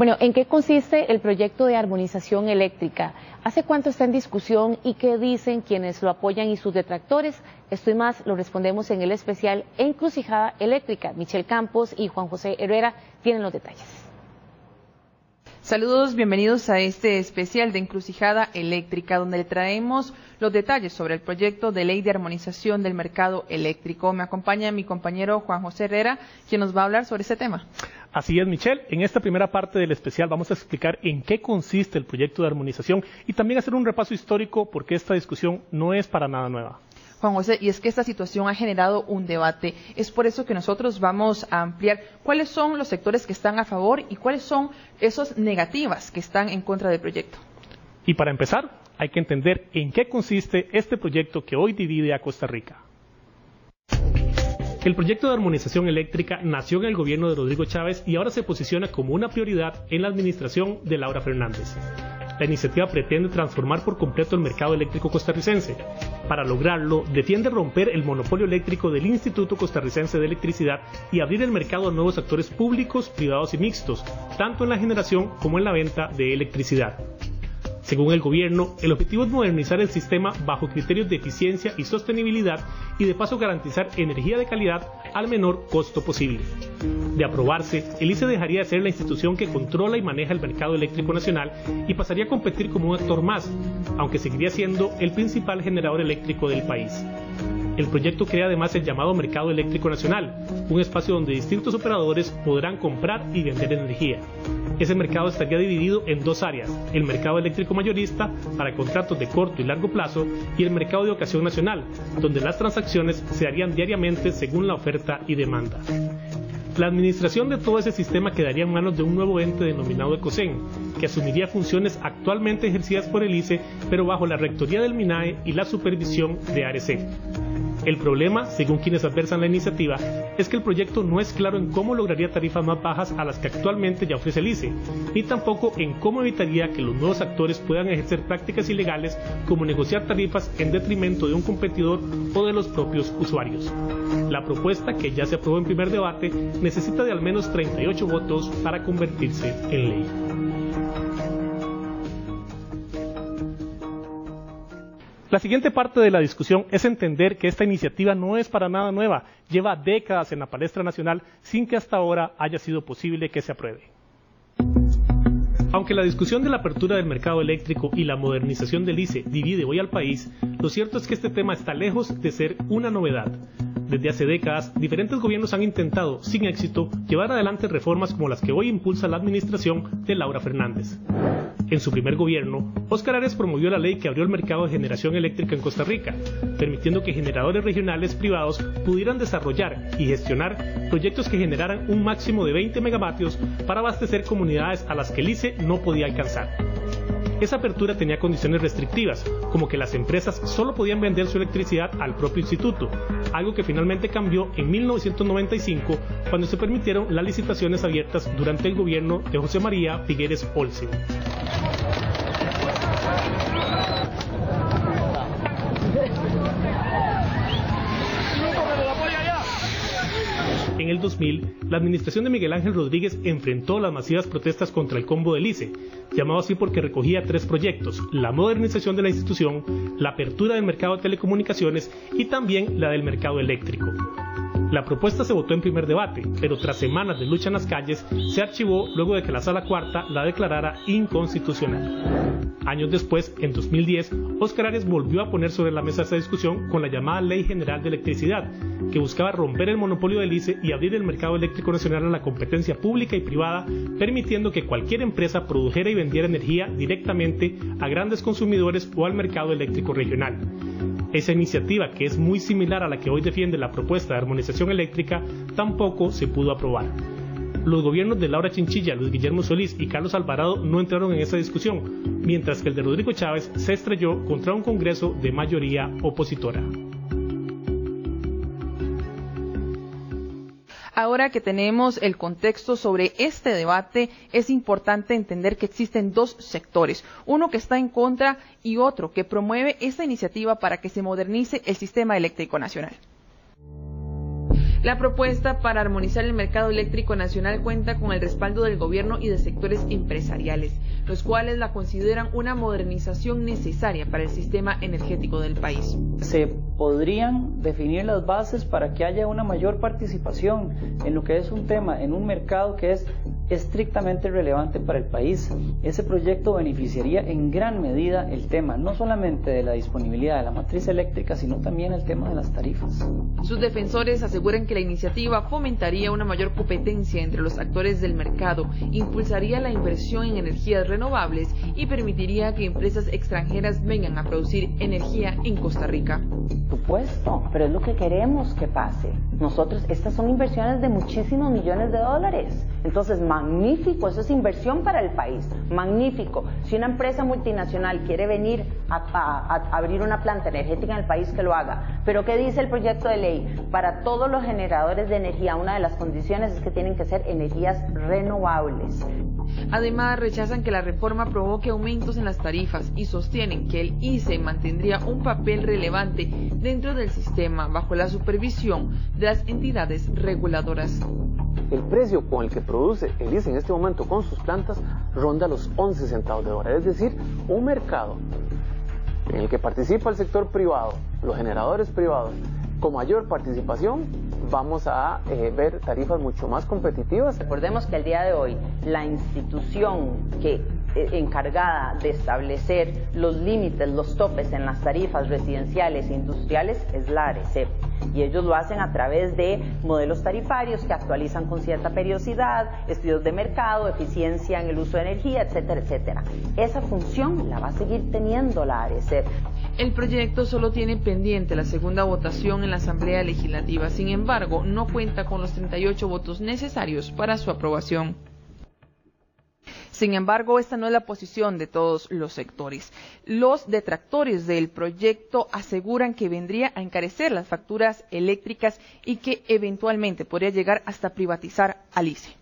Bueno, ¿en qué consiste el proyecto de armonización eléctrica? ¿Hace cuánto está en discusión y qué dicen quienes lo apoyan y sus detractores? Esto y más lo respondemos en el especial Encrucijada Eléctrica. Michelle Campos y Juan José Herrera tienen los detalles. Saludos, bienvenidos a este especial de Encrucijada Eléctrica, donde le traemos los detalles sobre el proyecto de ley de armonización del mercado eléctrico. Me acompaña mi compañero Juan José Herrera, quien nos va a hablar sobre este tema. Así es, Michelle. En esta primera parte del especial vamos a explicar en qué consiste el proyecto de armonización y también hacer un repaso histórico porque esta discusión no es para nada nueva. Juan José, y es que esta situación ha generado un debate. Es por eso que nosotros vamos a ampliar cuáles son los sectores que están a favor y cuáles son esos negativas que están en contra del proyecto. Y para empezar, hay que entender en qué consiste este proyecto que hoy divide a Costa Rica. El proyecto de armonización eléctrica nació en el gobierno de Rodrigo Chávez y ahora se posiciona como una prioridad en la administración de Laura Fernández. La iniciativa pretende transformar por completo el mercado eléctrico costarricense. Para lograrlo, defiende romper el monopolio eléctrico del Instituto Costarricense de Electricidad y abrir el mercado a nuevos actores públicos, privados y mixtos, tanto en la generación como en la venta de electricidad. Según el gobierno, el objetivo es modernizar el sistema bajo criterios de eficiencia y sostenibilidad y de paso garantizar energía de calidad al menor costo posible. De aprobarse, el ICE dejaría de ser la institución que controla y maneja el mercado eléctrico nacional y pasaría a competir como un actor más, aunque seguiría siendo el principal generador eléctrico del país. El proyecto crea además el llamado Mercado Eléctrico Nacional, un espacio donde distintos operadores podrán comprar y vender energía. Ese mercado estaría dividido en dos áreas, el mercado eléctrico mayorista para contratos de corto y largo plazo y el mercado de ocasión nacional, donde las transacciones se harían diariamente según la oferta y demanda. La administración de todo ese sistema quedaría en manos de un nuevo ente denominado ECOSEN, que asumiría funciones actualmente ejercidas por el ICE, pero bajo la rectoría del MINAE y la supervisión de ARECEP. El problema, según quienes adversan la iniciativa, es que el proyecto no es claro en cómo lograría tarifas más bajas a las que actualmente ya ofrece el ICE, ni tampoco en cómo evitaría que los nuevos actores puedan ejercer prácticas ilegales como negociar tarifas en detrimento de un competidor o de los propios usuarios. La propuesta, que ya se aprobó en primer debate, necesita de al menos 38 votos para convertirse en ley. La siguiente parte de la discusión es entender que esta iniciativa no es para nada nueva, lleva décadas en la palestra nacional sin que hasta ahora haya sido posible que se apruebe. Aunque la discusión de la apertura del mercado eléctrico y la modernización del ICE divide hoy al país, lo cierto es que este tema está lejos de ser una novedad. Desde hace décadas, diferentes gobiernos han intentado, sin éxito, llevar adelante reformas como las que hoy impulsa la administración de Laura Fernández. En su primer gobierno, Óscar Arias promovió la ley que abrió el mercado de generación eléctrica en Costa Rica, permitiendo que generadores regionales privados pudieran desarrollar y gestionar proyectos que generaran un máximo de 20 megavatios para abastecer comunidades a las que el ICE no podía alcanzar. Esa apertura tenía condiciones restrictivas, como que las empresas solo podían vender su electricidad al propio instituto, algo que finalmente cambió en 1995 cuando se permitieron las licitaciones abiertas durante el gobierno de José María Figueres Olsen. En el 2000, la administración de Miguel Ángel Rodríguez enfrentó las masivas protestas contra el combo del ICE, llamado así porque recogía tres proyectos: la modernización de la institución, la apertura del mercado de telecomunicaciones y también la del mercado eléctrico. La propuesta se votó en primer debate, pero tras semanas de lucha en las calles, se archivó luego de que la Sala Cuarta la declarara inconstitucional. Años después, en 2010, Óscar Arias volvió a poner sobre la mesa esa discusión con la llamada Ley General de Electricidad, que buscaba romper el monopolio del ICE y abrir el mercado eléctrico nacional a la competencia pública y privada, permitiendo que cualquier empresa produjera y vendiera energía directamente a grandes consumidores o al mercado eléctrico regional. Esa iniciativa, que es muy similar a la que hoy defiende la propuesta de armonización eléctrica, tampoco se pudo aprobar. Los gobiernos de Laura Chinchilla, Luis Guillermo Solís y Carlos Alvarado no entraron en esa discusión, mientras que el de Rodrigo Chávez se estrelló contra un Congreso de mayoría opositora. Ahora que tenemos el contexto sobre este debate, es importante entender que existen dos sectores, uno que está en contra y otro que promueve esta iniciativa para que se modernice el sistema eléctrico nacional. La propuesta para armonizar el mercado eléctrico nacional cuenta con el respaldo del gobierno y de sectores empresariales, los cuales la consideran una modernización necesaria para el sistema energético del país. Se podrían definir las bases para que haya una mayor participación en lo que es un tema, en un mercado que es estrictamente relevante para el país. Ese proyecto beneficiaría en gran medida el tema, no solamente de la disponibilidad de la matriz eléctrica, sino también el tema de las tarifas. Sus defensores aseguran que la iniciativa fomentaría una mayor competencia entre los actores del mercado, impulsaría la inversión en energías renovables y permitiría que empresas extranjeras vengan a producir energía en Costa Rica. Por supuesto, pero es lo que queremos que pase. Nosotros, estas son inversiones de muchísimos millones de dólares. Entonces, magnífico, eso es inversión para el país, magnífico. Si una empresa multinacional quiere venir a abrir una planta energética en el país, que lo haga. Pero ¿qué dice el proyecto de ley? Para todos los generadores de energía, una de las condiciones es que tienen que ser energías renovables. Además, rechazan que la reforma provoque aumentos en las tarifas y sostienen que el ICE mantendría un papel relevante dentro del sistema bajo la supervisión de las entidades reguladoras. El precio con el que produce el ICE en este momento con sus plantas ronda los 11 centavos de hora, es decir, un mercado en el que participa el sector privado, los generadores privados, con mayor participación vamos a ver tarifas mucho más competitivas. Recordemos que el día de hoy la institución encargada de establecer los límites, los topes en las tarifas residenciales e industriales es la ARECEP. Y ellos lo hacen a través de modelos tarifarios que actualizan con cierta periodicidad, estudios de mercado, eficiencia en el uso de energía, etcétera, etcétera. Esa función la va a seguir teniendo la ARECEP. El proyecto solo tiene pendiente la segunda votación en la Asamblea Legislativa, sin embargo, no cuenta con los 38 votos necesarios para su aprobación. Sin embargo, esta no es la posición de todos los sectores. Los detractores del proyecto aseguran que vendría a encarecer las facturas eléctricas y que eventualmente podría llegar hasta privatizar al ICE.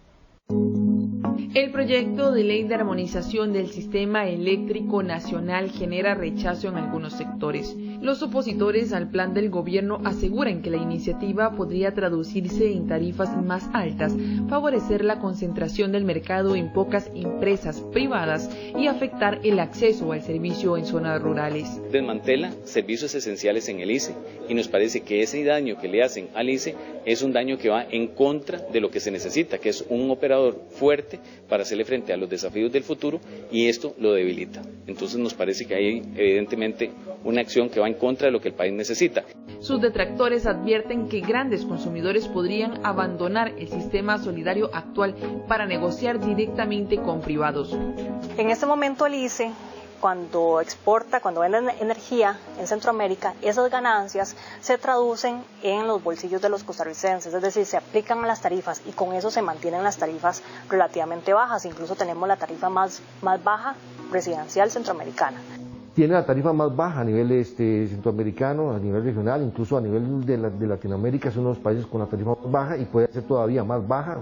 El proyecto de ley de armonización del sistema eléctrico nacional genera rechazo en algunos sectores. Los opositores al plan del gobierno aseguran que la iniciativa podría traducirse en tarifas más altas, favorecer la concentración del mercado en pocas empresas privadas y afectar el acceso al servicio en zonas rurales. Desmantela servicios esenciales en el ICE y nos parece que ese daño que le hacen al ICE es un daño que va en contra de lo que se necesita, que es un operador fuerte para hacerle frente a los desafíos del futuro, y esto lo debilita. Entonces nos parece que hay evidentemente una acción que va en contra de lo que el país necesita. Sus detractores advierten que grandes consumidores podrían abandonar el sistema solidario actual para negociar directamente con privados. En este momento el ICE, cuando vende energía en Centroamérica, esas ganancias se traducen en los bolsillos de los costarricenses, es decir, se aplican a las tarifas y con eso se mantienen las tarifas relativamente bajas. Incluso tenemos la tarifa más baja residencial centroamericana. Tiene la tarifa más baja a nivel centroamericano, a nivel regional, incluso a nivel de Latinoamérica, es uno de los países con la tarifa más baja y puede ser todavía más baja.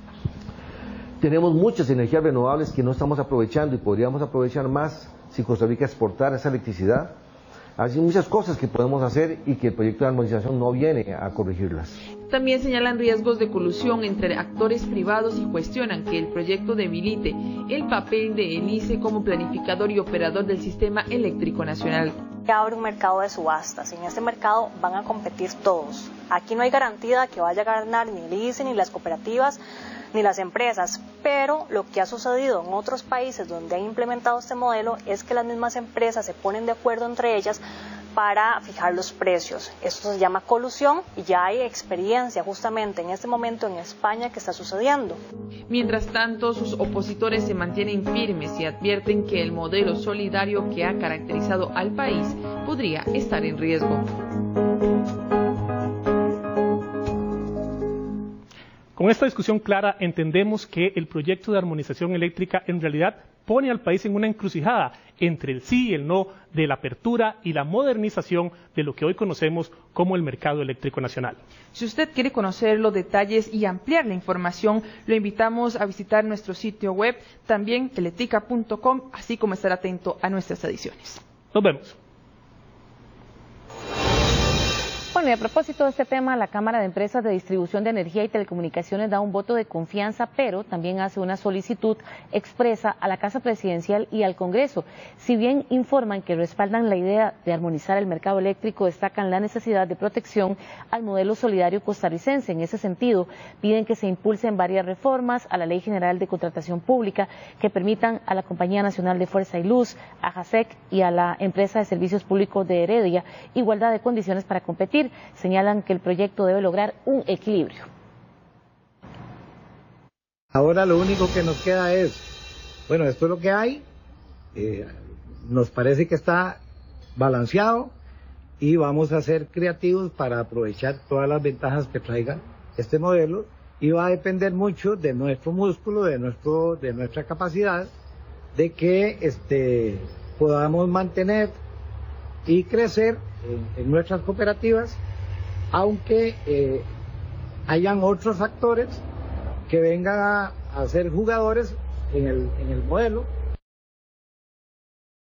Tenemos muchas energías renovables que no estamos aprovechando y podríamos aprovechar más si Costa Rica exportara esa electricidad. Hay muchas cosas que podemos hacer y que el proyecto de armonización no viene a corregirlas. También señalan riesgos de colusión entre actores privados y cuestionan que el proyecto debilite el papel del ICE como planificador y operador del sistema eléctrico nacional. Abre un mercado de subastas y en este mercado van a competir todos. Aquí no hay garantía de que vaya a ganar ni el ICE, ni las cooperativas, ni las empresas, pero lo que ha sucedido en otros países donde han implementado este modelo es que las mismas empresas se ponen de acuerdo entre ellas para fijar los precios. Esto se llama colusión y ya hay experiencia justamente en este momento en España que está sucediendo. Mientras tanto, sus opositores se mantienen firmes y advierten que el modelo solidario que ha caracterizado al país podría estar en riesgo. Con esta discusión clara entendemos que el proyecto de armonización eléctrica en realidad pone al país en una encrucijada entre el sí y el no de la apertura y la modernización de lo que hoy conocemos como el mercado eléctrico nacional. Si usted quiere conocer los detalles y ampliar la información, lo invitamos a visitar nuestro sitio web, también teletica.com, así como estar atento a nuestras ediciones. Nos vemos. Bueno, y a propósito de este tema, la Cámara de Empresas de Distribución de Energía y Telecomunicaciones da un voto de confianza, pero también hace una solicitud expresa a la Casa Presidencial y al Congreso. Si bien informan que respaldan la idea de armonizar el mercado eléctrico, destacan la necesidad de protección al modelo solidario costarricense. En ese sentido, piden que se impulsen varias reformas a la Ley General de Contratación Pública que permitan a la Compañía Nacional de Fuerza y Luz, a JASEC y a la Empresa de Servicios Públicos de Heredia igualdad de condiciones para competir. Señalan que el proyecto debe lograr un equilibrio. Ahora lo único que nos queda es, bueno, esto es lo que hay, nos parece que está balanceado y vamos a ser creativos para aprovechar todas las ventajas que traiga este modelo, y va a depender mucho de nuestro músculo, de nuestra capacidad, de que podamos mantener y crecer en nuestras cooperativas, aunque hayan otros actores que vengan a ser jugadores en el modelo,